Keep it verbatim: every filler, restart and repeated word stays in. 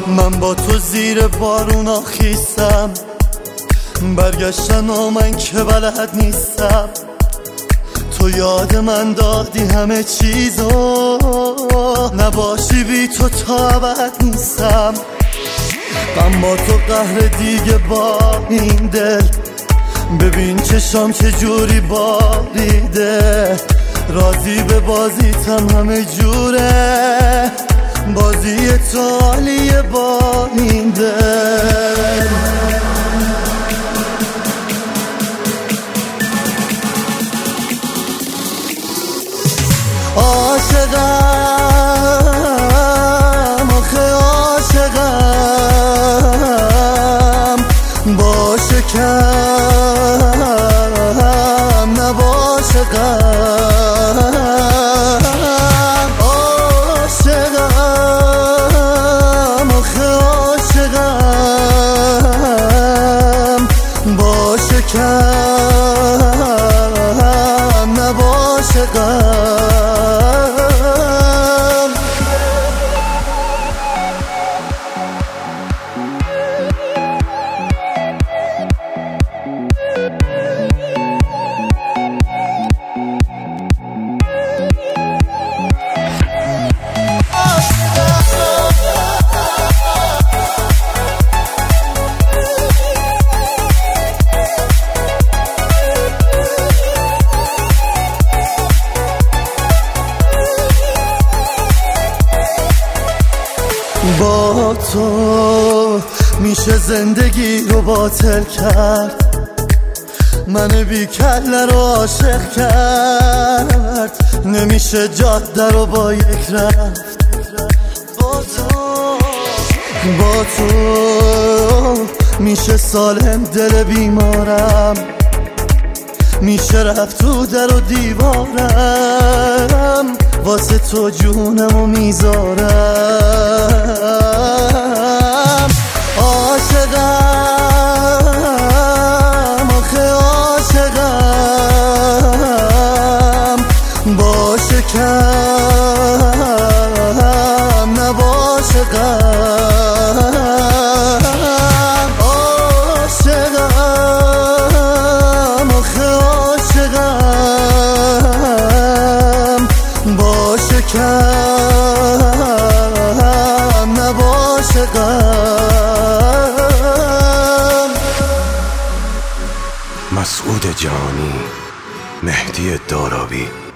من با تو زیر بارونا خیستم، برگشتن و من که بلد نیستم. تو یاد من دادی همه چیزو، نباشی بی تو تا ابد نیستم. من با تو قهر دیگه با این دل، ببین چشام چجوری باریده. راضی به بازیتم همه جوره، بازی تو عالیه با این دل. عاشقم آخه عاشقم، باشه کم نباشه غم. عاشقم آخه عاشقم، باشه کم نباشه غم. با تو میشه زندگی رو باطل کرد، من بی کله رو عاشق کرد. نمیشه جاده رو با یک رفت. با تو با تو میشه سالم دل بیمارم، میشه رفت تو در و دیوارم. واسه تو جونمو میذارم. عاشقم آخه عاشقم، باشه کم نباشه غم. عاشقم آخه عاشقم، باشه کم نباشه غم. مسعود جهانی، مهدی دارابی.